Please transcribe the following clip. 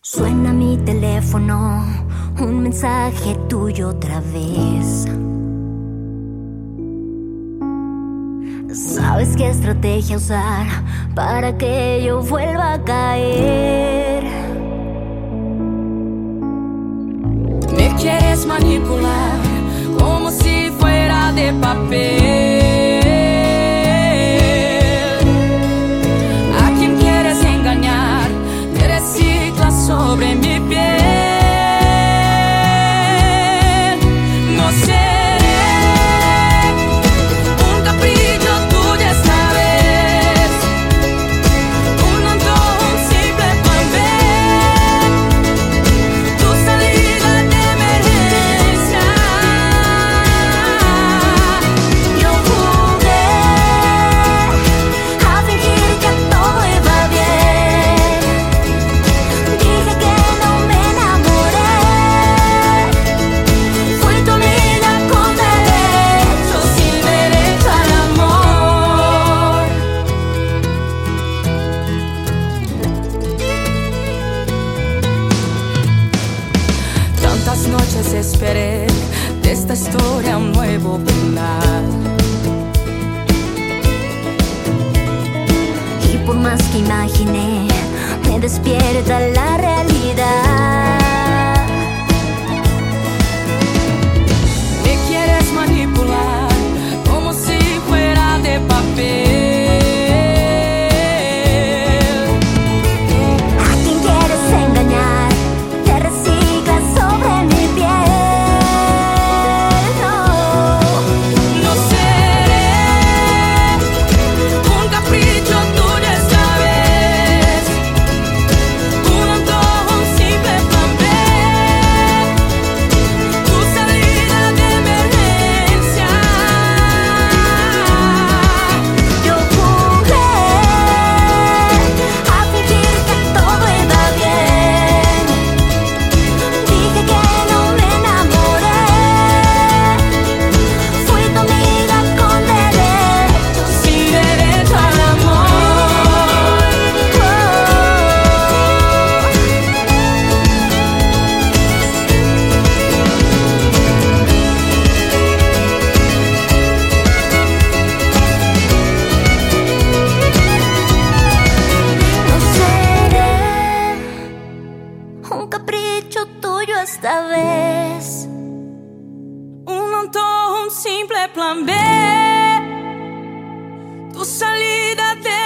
Suena mi teléfono, un mensaje tuyo otra vez. ¿Sabes qué estrategia usar para que yo vuelva a caer? Me quieres manipular como si fuera de papel. A quien quieres engañar, te reciclas sobre mi piel. No seré un capricho tuyo esta vez, un antojo, un simple plan B, tu salida de emergencia. Yo jugué a fingir que todo iba bien. Dije que no me enamoré. Fui tu amiga con derecho, Sin derecho al amor. Tantas noches esperé de esta historia un nuevo final. y por más que imaginé, me despierta la realidad. Me quieres manipular como si fuera de papel. A quien quieres engañar, te reciclas sobre mi piel. No. No seré un capricho tuyo esta vez, un antojo, un simple plan B, tu salida de emergencia. Yo jugué a fingir que todo iba bien. Dije que no me enamoré. Fui tu amiga con derecho, Sin derecho al amor. No seré un capricho tuyo esta vez. Un antojo, un simple plan B, tu salida de